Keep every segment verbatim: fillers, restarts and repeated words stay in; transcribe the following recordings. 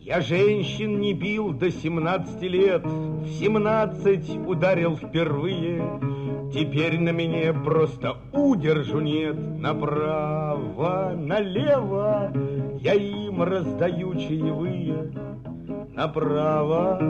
Я женщин не бил до семнадцати лет, в семнадцать ударил впервые. Теперь на мне просто удержу нет. Направо, налево я им раздаю чаевые. Направо,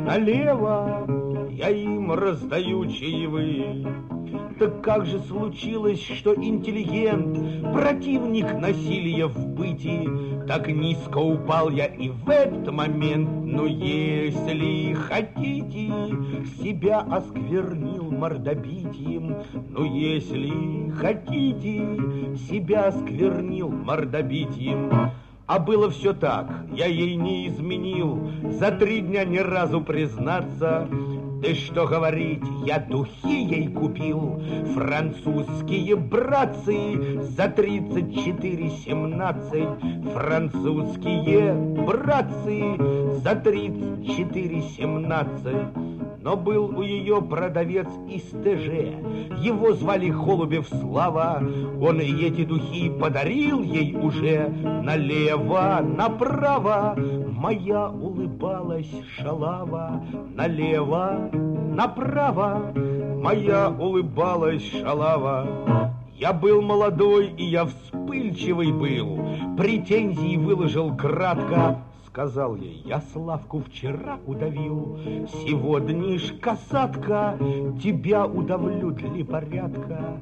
налево я им раздаю чаевые. Так как же случилось, что интеллигент, противник насилия в бытии, так низко упал я и в этот момент? Но если хотите, себя осквернил мордобитием. Но если хотите, себя осквернил мордобитием. А было все так, я ей не изменил, за три дня ни разу признаться. Да что говорить, я духи ей купил, французские братцы, за тридцать четыре семнадцать. Французские братцы, за тридцать четыре семнадцать. Но был у ее продавец из ТЖ, его звали Холубев Слава. Он и эти духи подарил ей уже. Налево, направо моя улыбалась шалава. Налево, направо моя улыбалась шалава. Я был молодой, и я вспыльчивый был, претензии выложил кратко. Сказал ей, я Славку вчера удавил, сегодня ж касатка, тебя удавлю для порядка.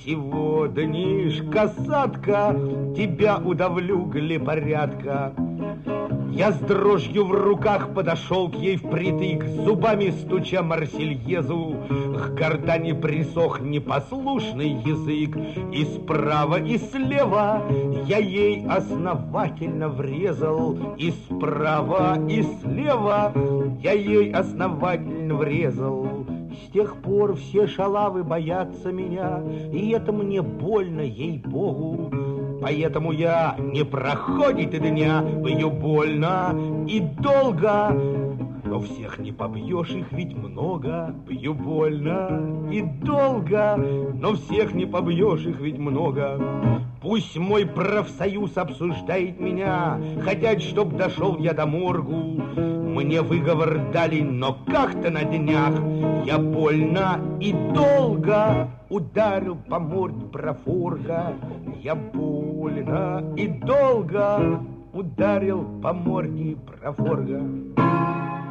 Сегодня ж касатка, тебя удавлю для порядка. Я с дрожью в руках подошел к ей впритык, зубами стуча Марсельезу. К гортани присох непослушный язык, и справа, и слева я ей основательно врезал. И справа, и слева я ей основательно врезал. С тех пор все шалавы боятся меня, и это мне больно, ей-богу. Поэтому я, не проходит и дня, бью больно и долго. Но всех не побьешь, их ведь много. Бью больно и долго, но всех не побьешь, их ведь много. Пусть мой профсоюз обсуждает меня, хотят, чтоб дошел я до моргу. Мне выговор дали, но как-то на днях я больно и долго ударил по морде профорга. Я больно и долго ударил по морде профорга.